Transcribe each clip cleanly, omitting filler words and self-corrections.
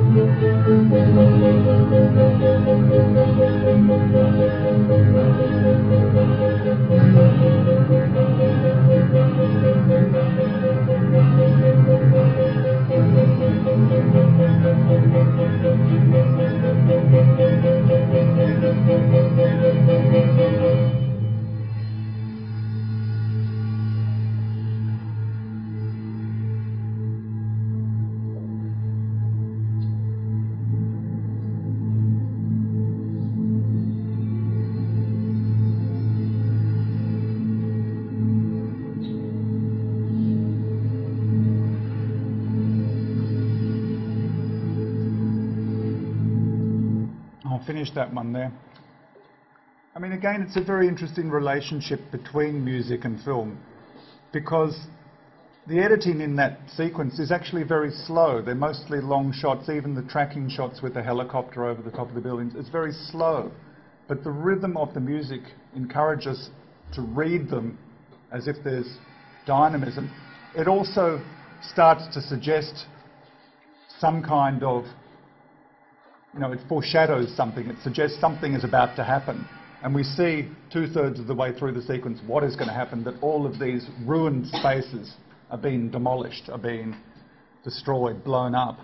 Finish that one there. I mean, again, it's a very interesting relationship between music and film, because the editing in that sequence is actually very slow. They're mostly long shots, even the tracking shots with the helicopter over the top of the buildings. It's very slow, but the rhythm of the music encourages us to read them as if there's dynamism. It also starts to suggest some kind of, it foreshadows something. It suggests something is about to happen. And we see 2/3 of the way through the sequence what is going to happen, that all of these ruined spaces are being demolished, are being destroyed, blown up.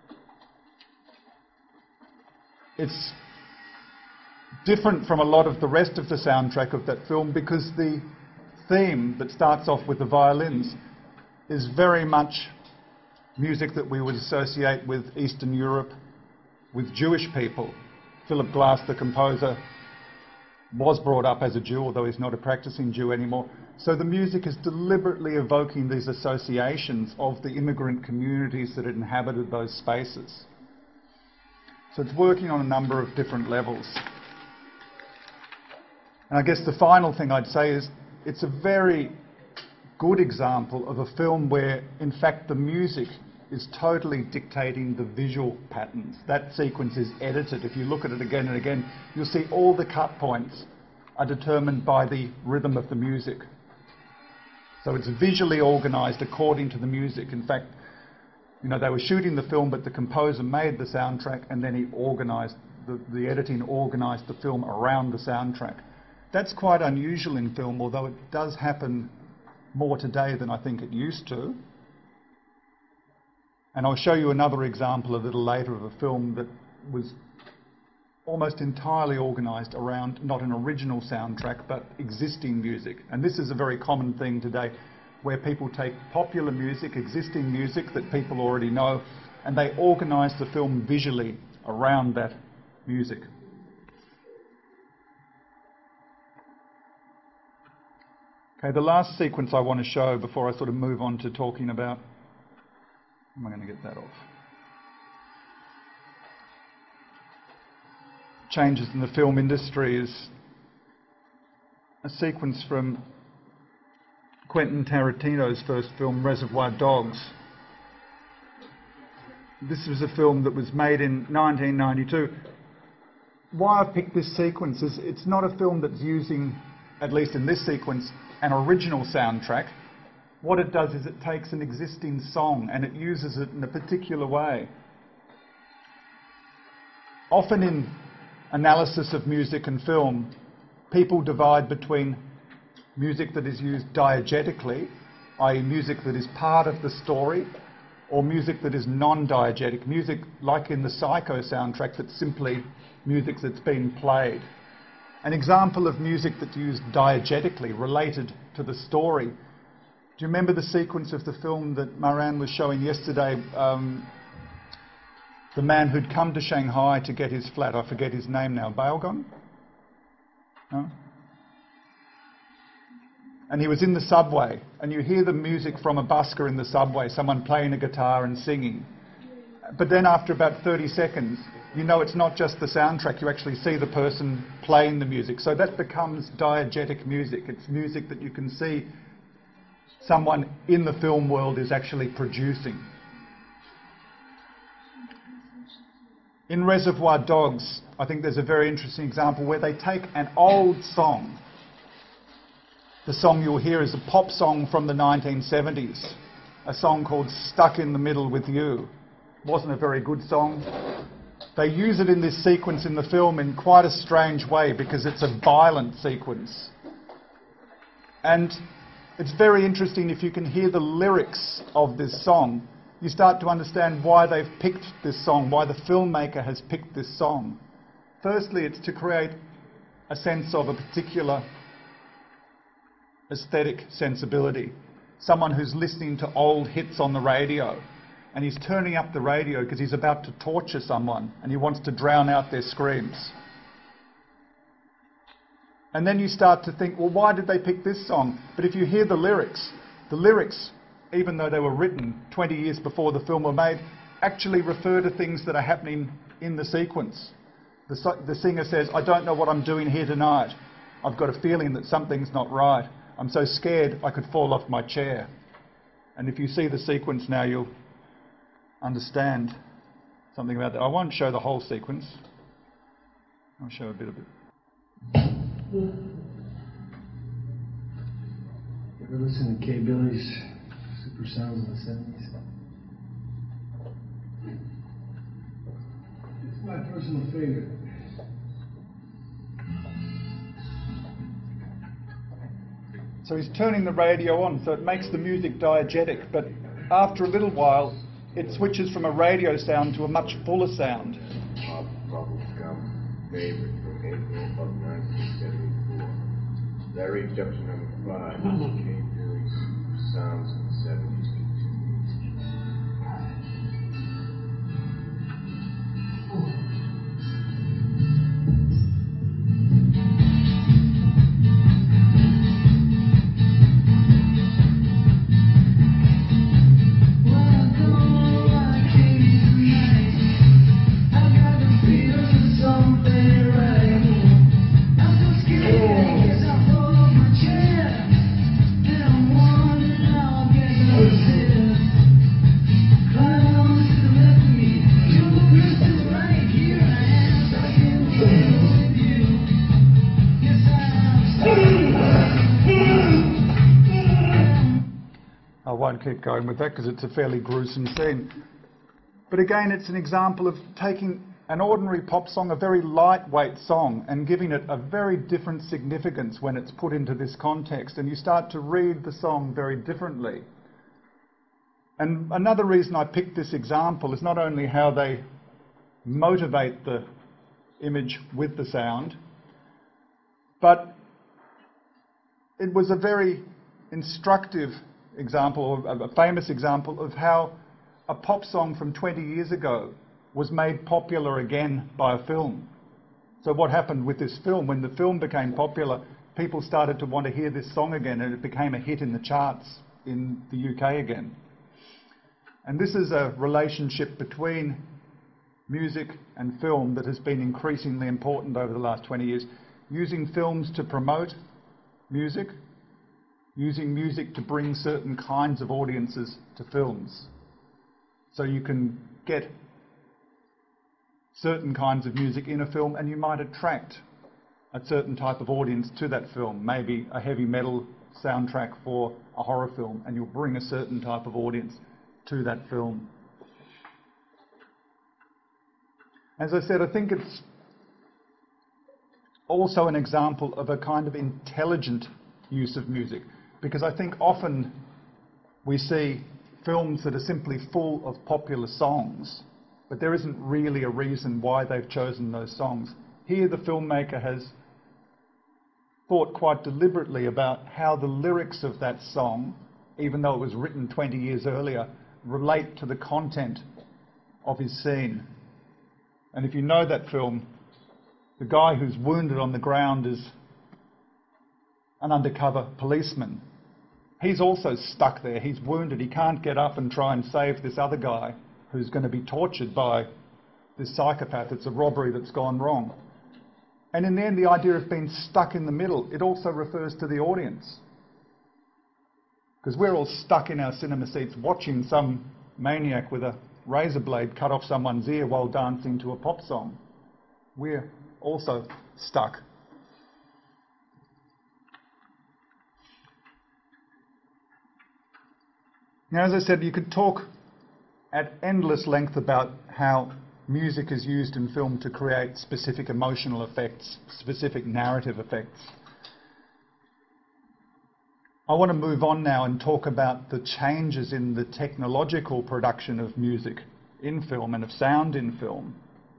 It's different from a lot of the rest of the soundtrack of that film, because the theme that starts off with the violins is very much music that we would associate with Eastern Europe, with Jewish people. Philip Glass, the composer, was brought up as a Jew, although he's not a practicing Jew anymore. So the music is deliberately evoking these associations of the immigrant communities that had inhabited those spaces. So it's working on a number of different levels. And I guess the final thing I'd say is it's a very good example of a film where, in fact, the music is totally dictating the visual patterns. That sequence is edited. If you look at it again and again, you'll see all the cut points are determined by the rhythm of the music. So it's visually organised according to the music. In fact, they were shooting the film, but the composer made the soundtrack, and then he organised, the editing organised the film around the soundtrack. That's quite unusual in film, although it does happen more today than I think it used to. And I'll show you another example a little later of a film that was almost entirely organised around not an original soundtrack, but existing music. And this is a very common thing today, where people take popular music, existing music that people already know, and they organise the film visually around that music. Okay, the last sequence I want to show before I sort of move on to talking about... Am I going to get that off? Changes in the film industry is a sequence from Quentin Tarantino's first film, Reservoir Dogs. This was a film that was made in 1992. Why I picked this sequence is it's not a film that's using, at least in this sequence, an original soundtrack. What it does is it takes an existing song and it uses it in a particular way. Often in analysis of music and film, people divide between music that is used diegetically, i.e. music that is part of the story, or music that is non-diegetic, music like in the Psycho soundtrack that's simply music that's been played. An example of music that's used diegetically, related to the story. Do you remember the sequence of the film that Maran was showing yesterday? The man who'd come to Shanghai to get his flat. I forget his name now. Baogon? No? And he was in the subway, and you hear the music from a busker in the subway, someone playing a guitar and singing. But then after about 30 seconds, you know it's not just the soundtrack, you actually see the person playing the music. So that becomes diegetic music. It's music that you can see someone in the film world is actually producing. In Reservoir Dogs, I think there's a very interesting example where they take an old song. The song you'll hear is a pop song from the 1970s, a song called Stuck in the Middle with You. wasn't a very good song. They use it in this sequence in the film in quite a strange way because it's a violent sequence. And it's very interesting if you can hear the lyrics of this song. You start to understand why they've picked this song, why the filmmaker has picked this song. Firstly, it's to create a sense of a particular aesthetic sensibility. Someone who's listening to old hits on the radio, and he's turning up the radio because he's about to torture someone and he wants to drown out their screams. And then you start to think, well, why did they pick this song? But if you hear the lyrics, even though they were written 20 years before the film were made, actually refer to things that are happening in the sequence. The singer says, I don't know what I'm doing here tonight. I've got a feeling that something's not right. I'm so scared I could fall off my chair. And if you see the sequence now, you'll understand something about that. I won't show the whole sequence. I'll show a bit of it. Ever listen to Kay Billy's Super Sounds of the 70s? It's my personal favorite. So he's turning the radio on, so it makes the music diegetic, but after a little while, it switches from a radio sound to a much fuller sound. Bubblegum favorite from April of 1974. That reached up to number 5. Kay Billy's Super Sounds of the 70s. I won't keep going with that because it's a fairly gruesome scene. But again, it's an example of taking an ordinary pop song, a very lightweight song, and giving it a very different significance when it's put into this context, and you start to read the song very differently. And another reason I picked this example is not only how they motivate the image with the sound, but it was a very instructive example, a famous example of how a pop song from 20 years ago was made popular again by a film. So what happened with this film, when the film became popular, people started to want to hear this song again, and it became a hit in the charts in the UK again. And this is a relationship between music and film that has been increasingly important over the last 20 years, using films to promote music, using music to bring certain kinds of audiences to films. So you can get certain kinds of music in a film and you might attract a certain type of audience to that film, maybe a heavy metal soundtrack for a horror film, and you'll bring a certain type of audience to that film. As I said, I think it's also an example of a kind of intelligent use of music, because I think often we see films that are simply full of popular songs, but there isn't really a reason why they've chosen those songs. Here the filmmaker has thought quite deliberately about how the lyrics of that song, even though it was written 20 years earlier, relate to the content of his scene. And if you know that film, the guy who's wounded on the ground is an undercover policeman. He's also stuck there. He's wounded. He can't get up and try and save this other guy who's going to be tortured by this psychopath. It's a robbery that's gone wrong. And in the end, the idea of being stuck in the middle, it also refers to the audience. Because we're all stuck in our cinema seats watching some maniac with a razor blade cut off someone's ear while dancing to a pop song. We're also stuck. Now, as I said, you could talk at endless length about how music is used in film to create specific emotional effects, specific narrative effects. I want to move on now and talk about the changes in the technological production of music in film and of sound in film.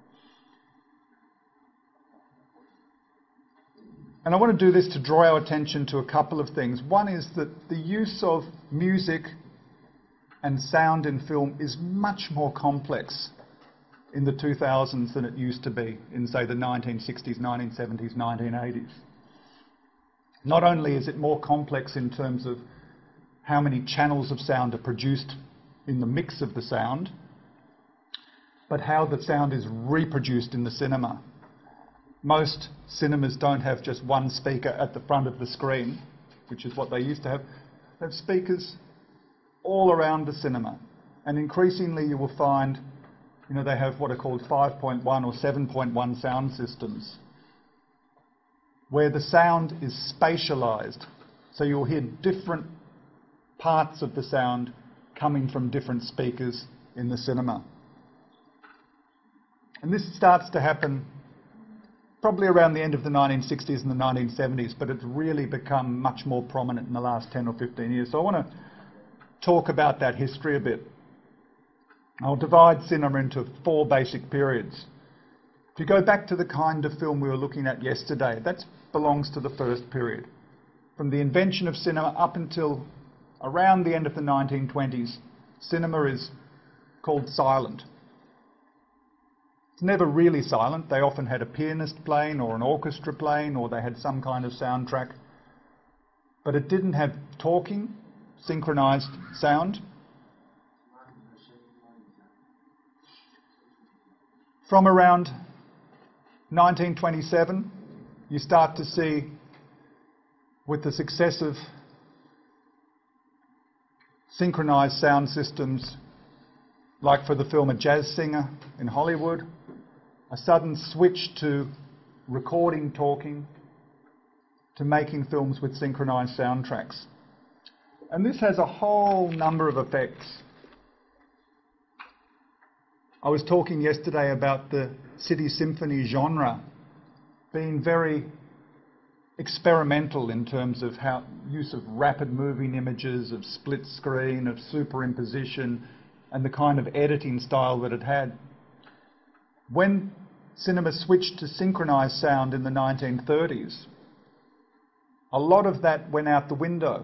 And I want to do this to draw our attention to a couple of things. One is that the use of music and sound in film is much more complex in the 2000s than it used to be in, say, the 1960s, 1970s, 1980s. Not only is it more complex in terms of how many channels of sound are produced in the mix of the sound, but how the sound is reproduced in the cinema. Most cinemas don't have just one speaker at the front of the screen, which is what they used to have. They have speakers all around the cinema. And increasingly you will find, they have what are called 5.1 or 7.1 sound systems, where the sound is spatialized. So you'll hear different parts of the sound coming from different speakers in the cinema. And this starts to happen probably around the end of the 1960s and the 1970s, but it's really become much more prominent in the last 10 or 15 years. So I want to talk about that history a bit. I'll divide cinema into 4 basic periods. If you go back to the kind of film we were looking at yesterday, that belongs to the first period. From the invention of cinema up until around the end of the 1920s, cinema is called silent. It's never really silent. They often had a pianist playing or an orchestra playing, or they had some kind of soundtrack. But it didn't have talking, synchronized sound. From around 1927, you start to see, with the success of synchronized sound systems, like for the film A Jazz Singer in Hollywood, a sudden switch to recording talking, to making films with synchronized soundtracks. And this has a whole number of effects. I was talking yesterday about the city symphony genre being very experimental in terms of how use of rapid moving images, of split screen, of superimposition, and the kind of editing style that it had. When cinema switched to synchronized sound in the 1930s, a lot of that went out the window.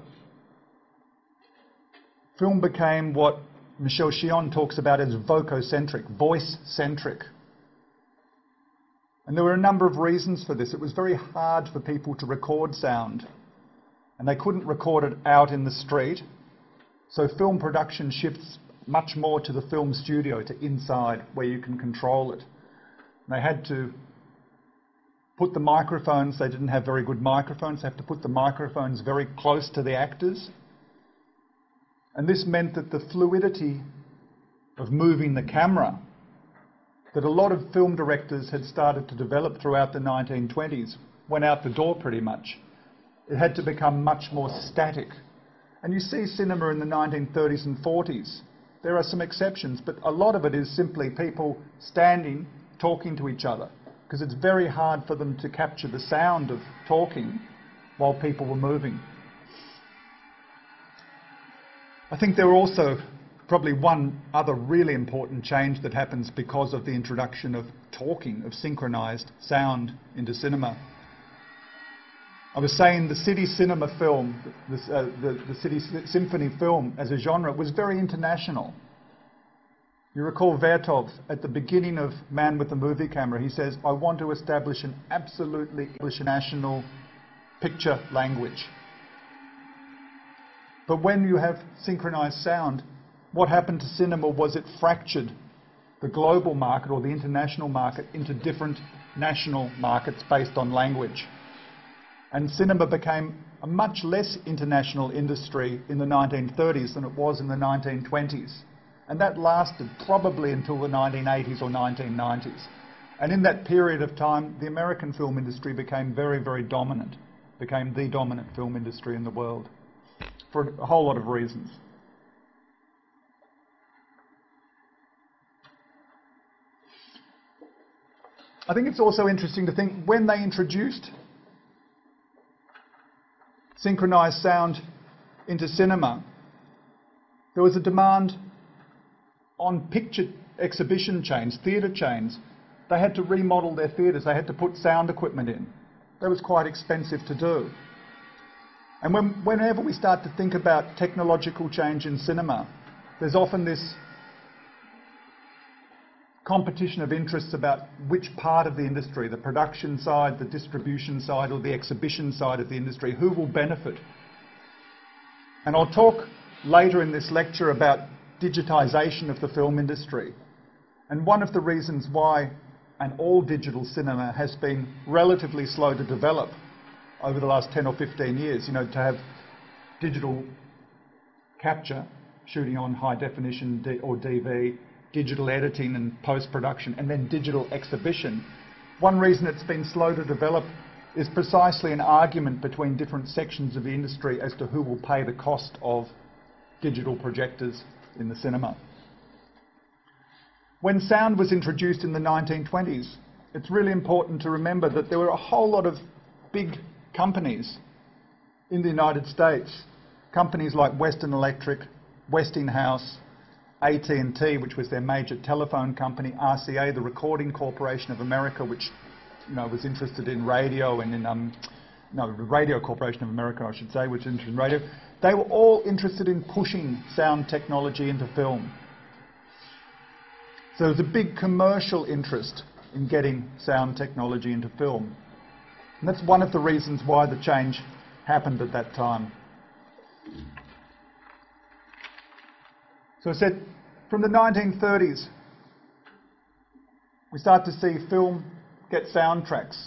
Film became what Michel Chion talks about as vococentric, voice-centric. And there were a number of reasons for this. It was very hard for people to record sound, and they couldn't record it out in the street. So film production shifts much more to the film studio, to inside, where you can control it. They had to put the microphones, they didn't have very good microphones, they had to put the microphones very close to the actors. And this meant that the fluidity of moving the camera that a lot of film directors had started to develop throughout the 1920s went out the door pretty much. It had to become much more static. And you see cinema in the 1930s and 40s. There are some exceptions, but a lot of it is simply people standing, talking to each other, because it's very hard for them to capture the sound of talking while people were moving. I think there were also probably one other really important change that happens because of the introduction of talking, of synchronized sound into cinema. I was saying the city cinema film, the city symphony film as a genre was very international. You recall Vertov at the beginning of Man with the Movie Camera, he says, I want to establish an absolutely national picture language. But when you have synchronized sound, what happened to cinema was it fractured the global market or the international market into different national markets based on language. And cinema became a much less international industry in the 1930s than it was in the 1920s. And that lasted probably until the 1980s or 1990s. And in that period of time, the American film industry became very, very dominant, became the dominant film industry in the world for a whole lot of reasons. I think it's also interesting to think when they introduced synchronized sound into cinema, there was a demand on picture exhibition chains, theatre chains. They had to remodel their theatres, they had to put sound equipment in. That was quite expensive to do. And whenever we start to think about technological change in cinema, there's often this competition of interests about which part of the industry, the production side, the distribution side, or the exhibition side of the industry, who will benefit. And I'll talk later in this lecture about digitisation of the film industry. And one of the reasons why an all-digital cinema has been relatively slow to develop over the last 10 or 15 years, you know, to have digital capture, shooting on high definition or DV, digital editing and post-production, and then digital exhibition. One reason it's been slow to develop is precisely an argument between different sections of the industry as to who will pay the cost of digital projectors in the cinema. When sound was introduced in the 1920s, it's really important to remember that there were a whole lot of big companies in the United States, companies like Western Electric, Westinghouse, AT&T, which was their major telephone company, RCA, the Recording Corporation of America, which was interested in radio and in the Radio Corporation of America, I should say, which is interested in radio. They were all interested in pushing sound technology into film. So there was a big commercial interest in getting sound technology into film. And that's one of the reasons why the change happened at that time. So I said, from the 1930s, we start to see film get soundtracks.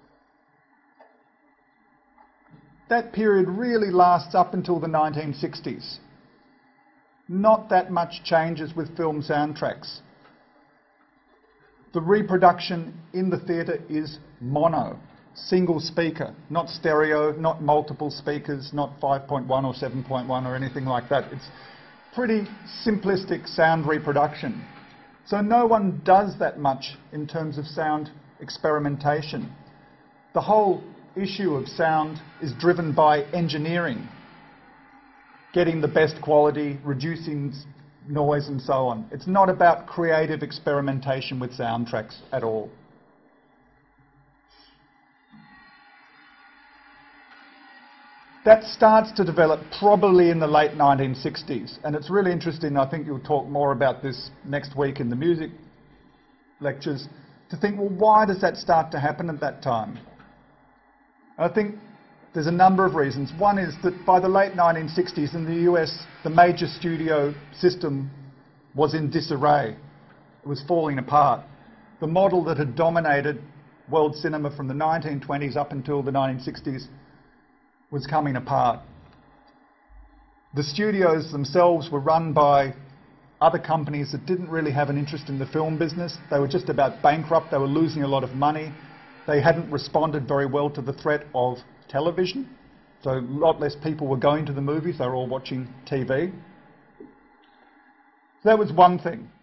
That period really lasts up until the 1960s. Not that much changes with film soundtracks. The reproduction in the theatre is mono, single speaker, not stereo, not multiple speakers, not 5.1 or 7.1 or anything like that. It's pretty simplistic sound reproduction. So no one does that much in terms of sound experimentation. The whole issue of sound is driven by engineering, getting the best quality, reducing noise and so on. It's not about creative experimentation with soundtracks at all. That starts to develop probably in the late 1960s, and it's really interesting, I think you'll talk more about this next week in the music lectures, to think, well, why does that start to happen at that time? I think there's a number of reasons. One is that by the late 1960s in the US, the major studio system was in disarray. It was falling apart. The model that had dominated world cinema from the 1920s up until the 1960s was coming apart. The studios themselves were run by other companies that didn't really have an interest in the film business. They were just about bankrupt. They were losing a lot of money. They hadn't responded very well to the threat of television. So a lot less people were going to the movies. They were all watching TV. So that was one thing.